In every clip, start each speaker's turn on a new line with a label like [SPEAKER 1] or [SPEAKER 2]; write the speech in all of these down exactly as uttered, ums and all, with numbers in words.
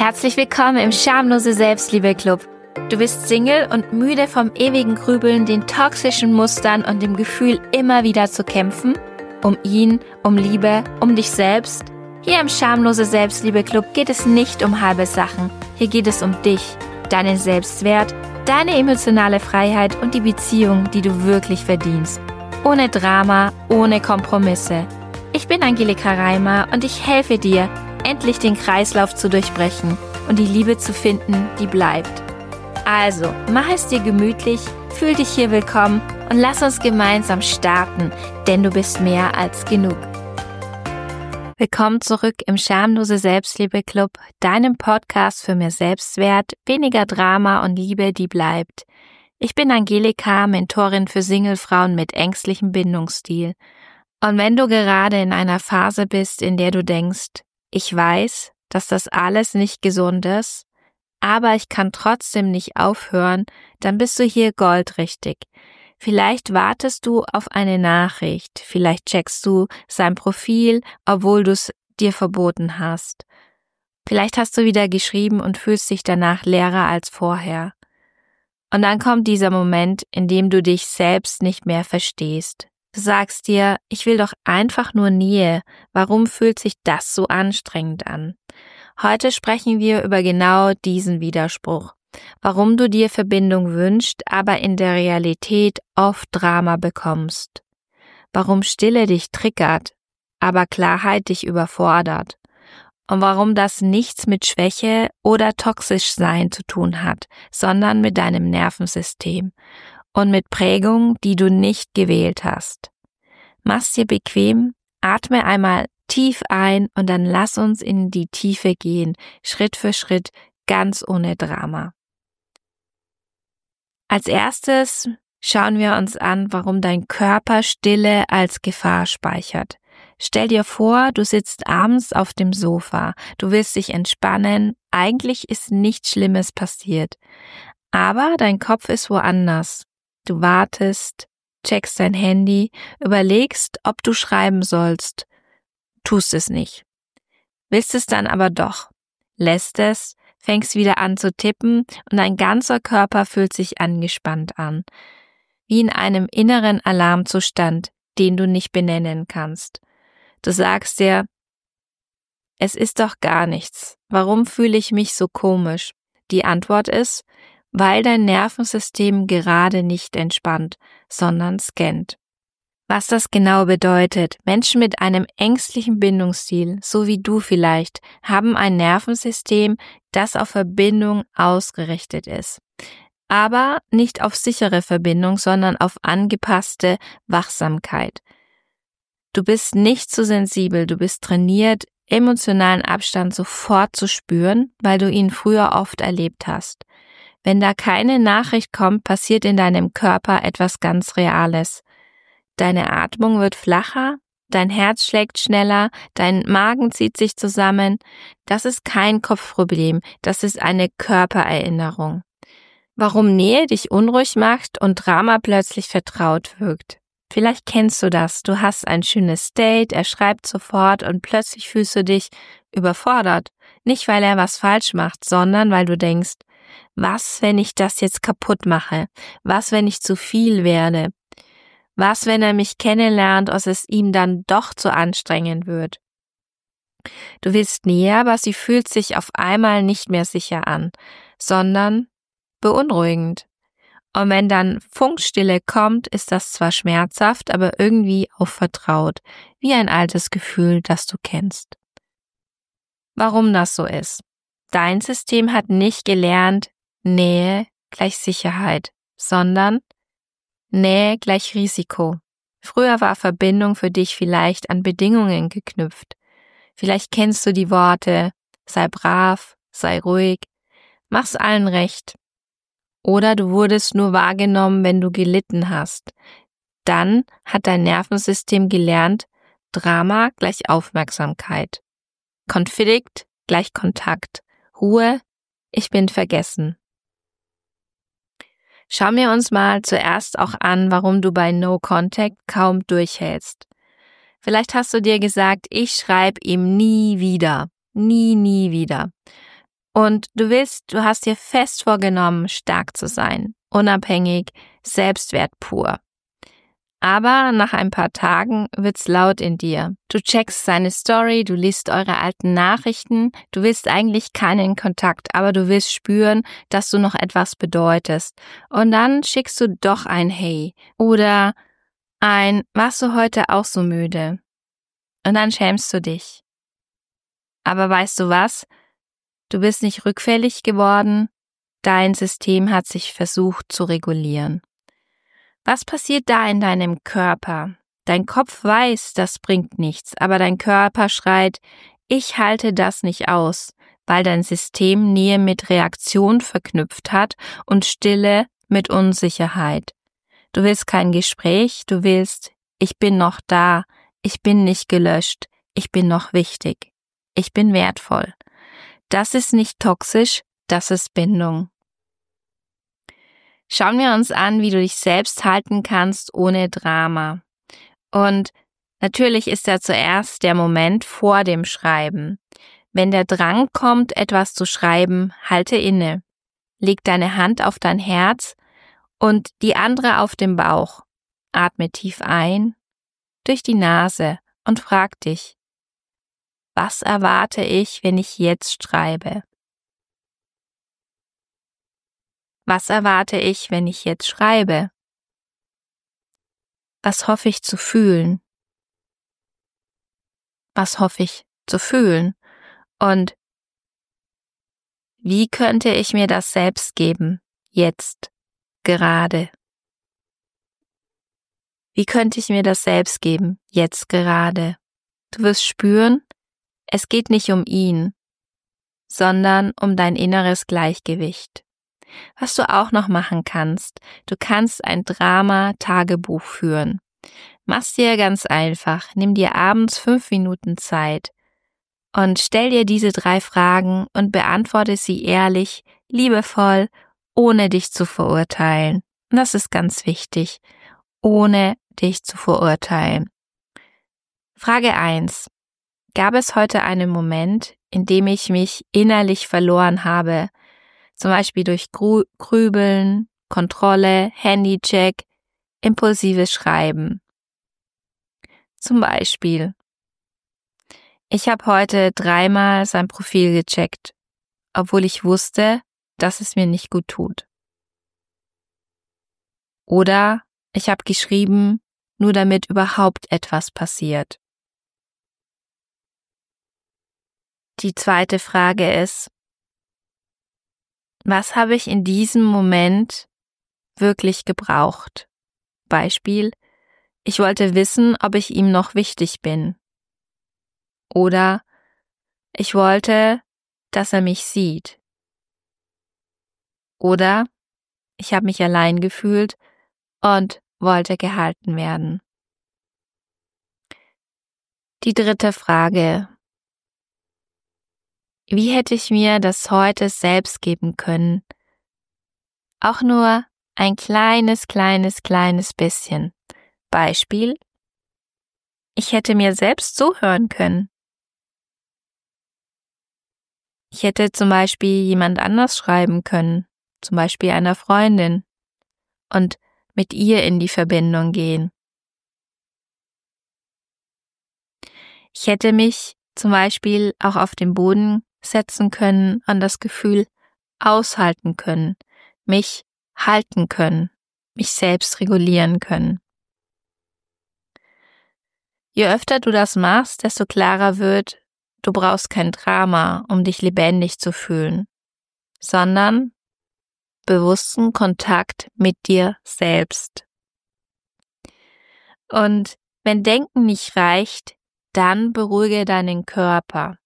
[SPEAKER 1] Herzlich willkommen im Schamlose Selbstliebe Club. Du bist Single und müde vom ewigen Grübeln, den toxischen Mustern und dem Gefühl, immer wieder zu kämpfen? Um ihn, um Liebe, um dich selbst? Hier im Schamlose Selbstliebe Club geht es nicht um halbe Sachen. Hier geht es um dich, deinen Selbstwert, deine emotionale Freiheit und die Beziehung, die du wirklich verdienst. Ohne Drama, ohne Kompromisse. Ich bin Angelika Reimer und ich helfe dir, endlich den Kreislauf zu durchbrechen und die Liebe zu finden, die bleibt. Also, mach es dir gemütlich, fühl dich hier willkommen und lass uns gemeinsam starten, denn du bist mehr als genug. Willkommen zurück im Schamlose Selbstliebe Club, deinem Podcast für mehr Selbstwert, weniger Drama und Liebe, die bleibt. Ich bin Angelika, Mentorin für Singlefrauen mit ängstlichem Bindungsstil. Und wenn du gerade in einer Phase bist, in der du denkst, ich weiß, dass das alles nicht gesund ist, aber ich kann trotzdem nicht aufhören, dann bist du hier goldrichtig. Vielleicht wartest du auf eine Nachricht, vielleicht checkst du sein Profil, obwohl du es dir verboten hast. Vielleicht hast du wieder geschrieben und fühlst dich danach leerer als vorher. Und dann kommt dieser Moment, in dem du dich selbst nicht mehr verstehst. Du sagst dir, ich will doch einfach nur Nähe. Warum fühlt sich das so anstrengend an? Heute sprechen wir über genau diesen Widerspruch. Warum du dir Verbindung wünschst, aber in der Realität oft Drama bekommst. Warum Stille dich triggert, aber Klarheit dich überfordert. Und warum das nichts mit Schwäche oder toxisch sein zu tun hat, sondern mit deinem Nervensystem. Und mit Prägung, die du nicht gewählt hast. Mach's dir bequem, atme einmal tief ein und dann lass uns in die Tiefe gehen, Schritt für Schritt, ganz ohne Drama. Als erstes schauen wir uns an, warum dein Körper Stille als Gefahr speichert. Stell dir vor, du sitzt abends auf dem Sofa, du willst dich entspannen, eigentlich ist nichts Schlimmes passiert, aber dein Kopf ist woanders. Du wartest, checkst dein Handy, überlegst, ob du schreiben sollst, tust es nicht. Willst es dann aber doch, lässt es, fängst wieder an zu tippen und dein ganzer Körper fühlt sich angespannt an, wie in einem inneren Alarmzustand, den du nicht benennen kannst. Du sagst dir, es ist doch gar nichts, warum fühle ich mich so komisch? Die Antwort ist, weil dein Nervensystem gerade nicht entspannt, sondern scannt. Was das genau bedeutet, Menschen mit einem ängstlichen Bindungsstil, so wie du vielleicht, haben ein Nervensystem, das auf Verbindung ausgerichtet ist. Aber nicht auf sichere Verbindung, sondern auf angepasste Wachsamkeit. Du bist nicht zu sensibel, du bist trainiert, emotionalen Abstand sofort zu spüren, weil du ihn früher oft erlebt hast. Wenn da keine Nachricht kommt, passiert in deinem Körper etwas ganz Reales. Deine Atmung wird flacher, dein Herz schlägt schneller, dein Magen zieht sich zusammen. Das ist kein Kopfproblem, das ist eine Körpererinnerung. Warum Nähe dich unruhig macht und Drama plötzlich vertraut wirkt. Vielleicht kennst du das, du hast ein schönes Date, er schreibt sofort und plötzlich fühlst du dich überfordert. Nicht, weil er was falsch macht, sondern weil du denkst, was, wenn ich das jetzt kaputt mache? Was, wenn ich zu viel werde? Was, wenn er mich kennenlernt, und es ihm dann doch zu anstrengend wird? Du willst Nähe, aber sie fühlt sich auf einmal nicht mehr sicher an, sondern beunruhigend. Und wenn dann Funkstille kommt, ist das zwar schmerzhaft, aber irgendwie auch vertraut, wie ein altes Gefühl, das du kennst. Warum das so ist? Dein System hat nicht gelernt, Nähe gleich Sicherheit, sondern Nähe gleich Risiko. Früher war Verbindung für dich vielleicht an Bedingungen geknüpft. Vielleicht kennst du die Worte, sei brav, sei ruhig, mach's allen recht. Oder du wurdest nur wahrgenommen, wenn du gelitten hast. Dann hat dein Nervensystem gelernt, Drama gleich Aufmerksamkeit. Konflikt gleich Kontakt. Ruhe, ich bin vergessen. Schauen wir uns mal zuerst auch an, warum du bei No Contact kaum durchhältst. Vielleicht hast du dir gesagt, ich schreibe ihm nie wieder, nie, nie wieder. Und du willst, du hast dir fest vorgenommen, stark zu sein, unabhängig, Selbstwert pur. Aber nach ein paar Tagen wird's laut in dir. Du checkst seine Story, du liest eure alten Nachrichten, du willst eigentlich keinen Kontakt, aber du willst spüren, dass du noch etwas bedeutest. Und dann schickst du doch ein Hey oder ein Warst du heute auch so müde? Und dann schämst du dich. Aber weißt du was? Du bist nicht rückfällig geworden, dein System hat sich versucht zu regulieren. Was passiert da in deinem Körper? Dein Kopf weiß, das bringt nichts, aber dein Körper schreit, ich halte das nicht aus, weil dein System Nähe mit Reaktion verknüpft hat und Stille mit Unsicherheit. Du willst kein Gespräch, du willst, ich bin noch da, ich bin nicht gelöscht, ich bin noch wichtig, ich bin wertvoll. Das ist nicht toxisch, das ist Bindung. Schauen wir uns an, wie du dich selbst halten kannst ohne Drama. Und natürlich ist da zuerst der Moment vor dem Schreiben. Wenn der Drang kommt, etwas zu schreiben, halte inne. Leg deine Hand auf dein Herz und die andere auf den Bauch. Atme tief ein, durch die Nase und frag dich, was erwarte ich, wenn ich jetzt schreibe? Was erwarte ich, wenn ich jetzt schreibe? Was hoffe ich zu fühlen? Was hoffe ich zu fühlen? Und wie könnte ich mir das selbst geben, jetzt, gerade? Wie könnte ich mir das selbst geben, jetzt, gerade? Du wirst spüren, es geht nicht um ihn, sondern um dein inneres Gleichgewicht. Was du auch noch machen kannst, du kannst ein Drama-Tagebuch führen. Mach's dir ganz einfach, nimm dir abends fünf Minuten Zeit und stell dir diese drei Fragen und beantworte sie ehrlich, liebevoll, ohne dich zu verurteilen. Und das ist ganz wichtig, ohne dich zu verurteilen. Frage eins. Gab es heute einen Moment, in dem ich mich innerlich verloren habe, zum Beispiel durch Grübeln, Kontrolle, Handycheck, impulsives Schreiben? Zum Beispiel, ich habe heute dreimal sein Profil gecheckt, obwohl ich wusste, dass es mir nicht gut tut. Oder ich habe geschrieben, nur damit überhaupt etwas passiert. Die zweite Frage ist, was habe ich in diesem Moment wirklich gebraucht? Beispiel, ich wollte wissen, ob ich ihm noch wichtig bin. Oder ich wollte, dass er mich sieht. Oder ich habe mich allein gefühlt und wollte gehalten werden. Die dritte Frage. Wie hätte ich mir das heute selbst geben können? Auch nur ein kleines, kleines, kleines bisschen. Beispiel, ich hätte mir selbst zuhören können. Ich hätte zum Beispiel jemand anders schreiben können, zum Beispiel einer Freundin, und mit ihr in die Verbindung gehen. Ich hätte mich zum Beispiel auch auf den Boden setzen können und das Gefühl aushalten können, mich halten können, mich selbst regulieren können. Je öfter du das machst, desto klarer wird, du brauchst kein Drama, um dich lebendig zu fühlen, sondern bewussten Kontakt mit dir selbst. Und wenn Denken nicht reicht, dann beruhige deinen Körper.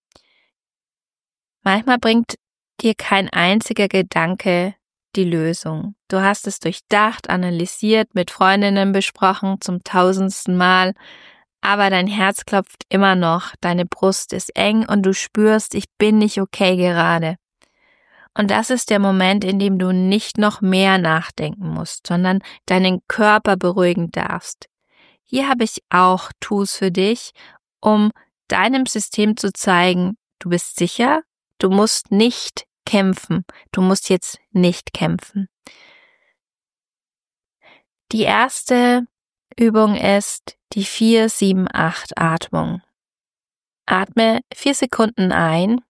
[SPEAKER 1] Manchmal bringt dir kein einziger Gedanke die Lösung. Du hast es durchdacht, analysiert, mit Freundinnen besprochen, zum tausendsten Mal, aber dein Herz klopft immer noch, deine Brust ist eng und du spürst, ich bin nicht okay gerade. Und das ist der Moment, in dem du nicht noch mehr nachdenken musst, sondern deinen Körper beruhigen darfst. Hier habe ich auch Tools für dich, um deinem System zu zeigen, du bist sicher, Du musst nicht kämpfen. Du musst jetzt nicht kämpfen. Die erste Übung ist die vier sieben acht Atmung. Atme vier Sekunden ein,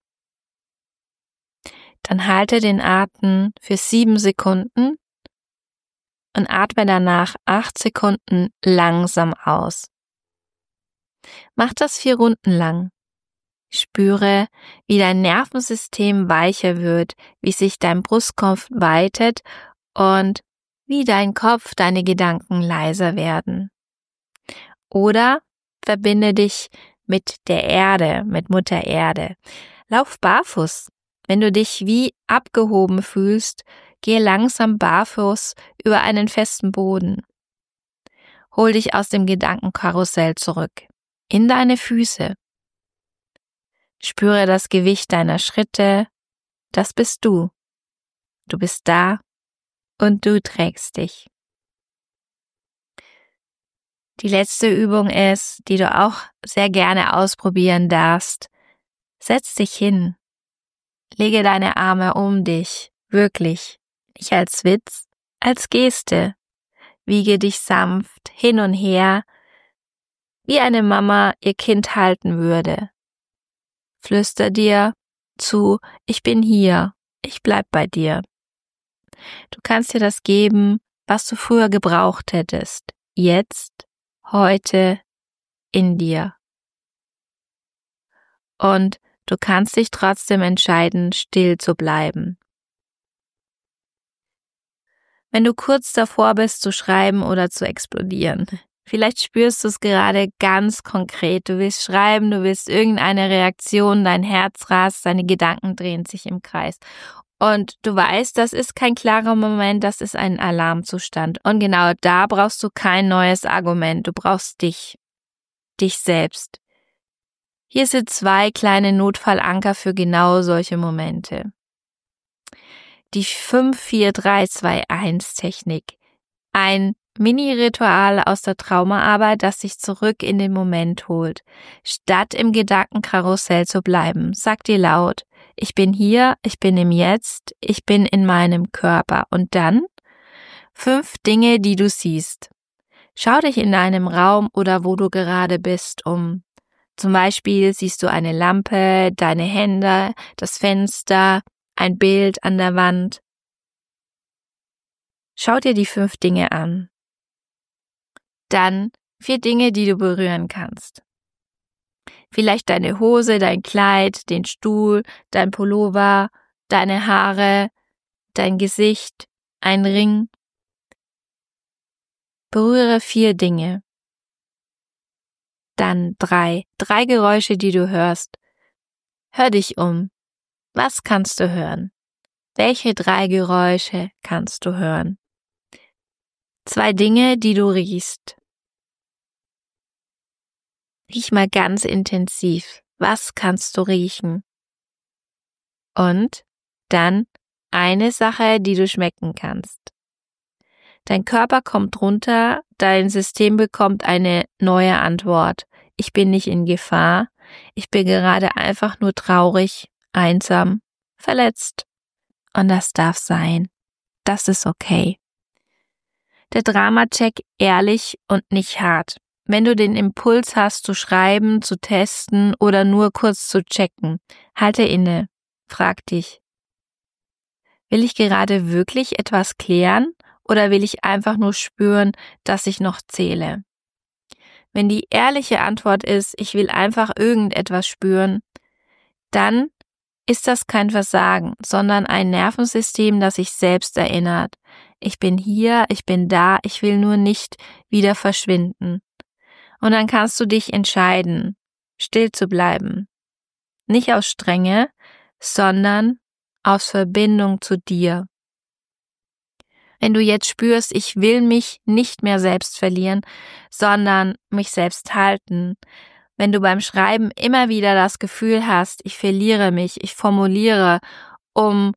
[SPEAKER 1] dann halte den Atem für sieben Sekunden und atme danach acht Sekunden langsam aus. Mach das vier Runden lang. Spüre, wie dein Nervensystem weicher wird, wie sich dein Brustkorb weitet und wie dein Kopf, deine Gedanken leiser werden. Oder verbinde dich mit der Erde, mit Mutter Erde. Lauf barfuß. Wenn du dich wie abgehoben fühlst, gehe langsam barfuß über einen festen Boden. Hol dich aus dem Gedankenkarussell zurück, in deine Füße. Spüre das Gewicht deiner Schritte. Das bist du. Du bist da und du trägst dich. Die letzte Übung ist, die du auch sehr gerne ausprobieren darfst. Setz dich hin. Lege deine Arme um dich, wirklich. Nicht als Witz, als Geste. Wiege dich sanft hin und her, wie eine Mama ihr Kind halten würde. Flüster dir zu, ich bin hier, ich bleib bei dir. Du kannst dir das geben, was du früher gebraucht hättest. Jetzt, heute, in dir. Und du kannst dich trotzdem entscheiden, still zu bleiben. Wenn du kurz davor bist, zu schreiben oder zu explodieren, vielleicht spürst du es gerade ganz konkret. Du willst schreiben, du willst irgendeine Reaktion, dein Herz rast, deine Gedanken drehen sich im Kreis. Und du weißt, das ist kein klarer Moment, das ist ein Alarmzustand. Und genau da brauchst du kein neues Argument, du brauchst dich, dich selbst. Hier sind zwei kleine Notfallanker für genau solche Momente. Die fünf vier drei zwei eins Technik. Ein Mini-Ritual aus der Traumaarbeit, das dich zurück in den Moment holt. Statt im Gedankenkarussell zu bleiben, sag dir laut, ich bin hier, ich bin im Jetzt, ich bin in meinem Körper. Und dann fünf Dinge, die du siehst. Schau dich in deinem Raum oder wo du gerade bist um. Zum Beispiel siehst du eine Lampe, deine Hände, das Fenster, ein Bild an der Wand. Schau dir die fünf Dinge an. Dann vier Dinge, die du berühren kannst. Vielleicht deine Hose, dein Kleid, den Stuhl, dein Pullover, deine Haare, dein Gesicht, ein Ring. Berühre vier Dinge. Dann drei. Drei Geräusche, die du hörst. Hör dich um. Was kannst du hören? Welche drei Geräusche kannst du hören? Zwei Dinge, die du riechst. Riech mal ganz intensiv. Was kannst du riechen? Und dann eine Sache, die du schmecken kannst. Dein Körper kommt runter, dein System bekommt eine neue Antwort. Ich bin nicht in Gefahr. Ich bin gerade einfach nur traurig, einsam, verletzt. Und das darf sein. Das ist okay. Der Drama-Check ehrlich und nicht hart. Wenn du den Impuls hast, zu schreiben, zu testen oder nur kurz zu checken, halte inne. Frag dich. Will ich gerade wirklich etwas klären oder will ich einfach nur spüren, dass ich noch zähle? Wenn die ehrliche Antwort ist, ich will einfach irgendetwas spüren, dann ist das kein Versagen, sondern ein Nervensystem, das sich selbst erinnert. Ich bin hier, ich bin da, ich will nur nicht wieder verschwinden. Und dann kannst du dich entscheiden, still zu bleiben. Nicht aus Strenge, sondern aus Verbindung zu dir. Wenn du jetzt spürst, ich will mich nicht mehr selbst verlieren, sondern mich selbst halten. Wenn du beim Schreiben immer wieder das Gefühl hast, ich verliere mich, ich formuliere, um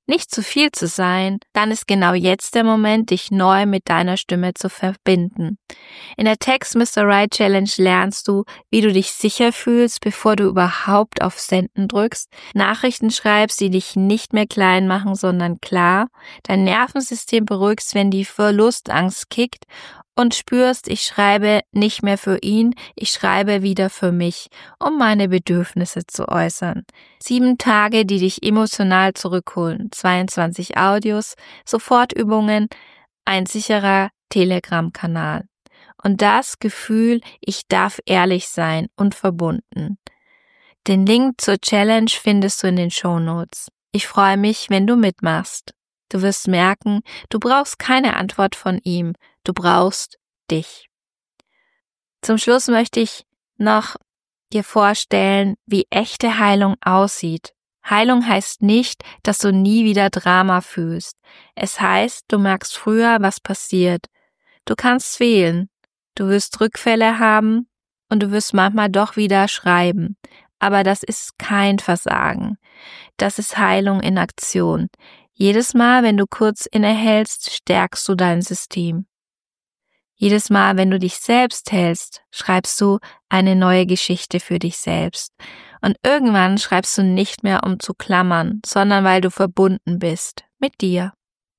[SPEAKER 1] nicht zu viel zu sein, dann ist genau jetzt der Moment, dich neu mit deiner Stimme zu verbinden. In der Text Mister Right Challenge lernst du, wie du dich sicher fühlst, bevor du überhaupt auf Senden drückst, Nachrichten schreibst, die dich nicht mehr klein machen, sondern klar, dein Nervensystem beruhigst, wenn die Verlustangst kickt und spürst, ich schreibe nicht mehr für ihn, ich schreibe wieder für mich, um meine Bedürfnisse zu äußern. Sieben Tage, die dich emotional zurückholen, zweiundzwanzig Audios, Sofortübungen, ein sicherer Telegram-Kanal. Und das Gefühl, ich darf ehrlich sein und verbunden. Den Link zur Challenge findest du in den Shownotes. Ich freue mich, wenn du mitmachst. Du wirst merken, du brauchst keine Antwort von ihm, du brauchst dich. Zum Schluss möchte ich noch dir vorstellen, wie echte Heilung aussieht. Heilung heißt nicht, dass du nie wieder Drama fühlst. Es heißt, du merkst früher, was passiert. Du kannst wählen. Du wirst Rückfälle haben und du wirst manchmal doch wieder schreiben. Aber das ist kein Versagen. Das ist Heilung in Aktion. Jedes Mal, wenn du kurz innehältst, stärkst du dein System. Jedes Mal, wenn du dich selbst hältst, schreibst du eine neue Geschichte für dich selbst. Und irgendwann schreibst du nicht mehr, um zu klammern, sondern weil du verbunden bist mit dir.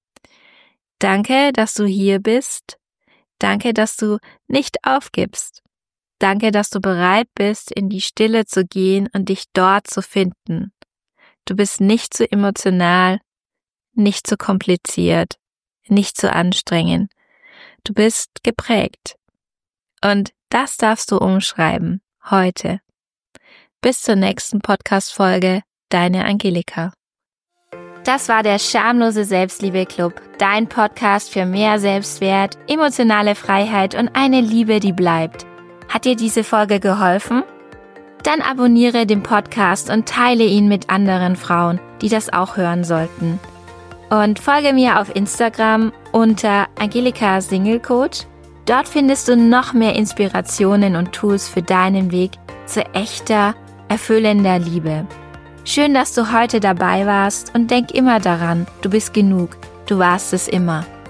[SPEAKER 1] Danke, dass du hier bist. Danke, dass du nicht aufgibst. Danke, dass du bereit bist, in die Stille zu gehen und dich dort zu finden. Du bist nicht zu emotional, nicht zu kompliziert, nicht zu anstrengend. Du bist geprägt. Und das darfst du umschreiben, heute. Bis zur nächsten Podcast-Folge, deine Angelika. Das war der Schamlose Selbstliebe-Club, dein Podcast für mehr Selbstwert, emotionale Freiheit und eine Liebe, die bleibt. Hat dir diese Folge geholfen? Dann abonniere den Podcast und teile ihn mit anderen Frauen, die das auch hören sollten. Und folge mir auf Instagram unter Angelika Single Coach. Dort findest du noch mehr Inspirationen und Tools für deinen Weg zu echter, erfüllender Liebe. Schön, dass du heute dabei warst und denk immer daran, du bist genug, du warst es immer.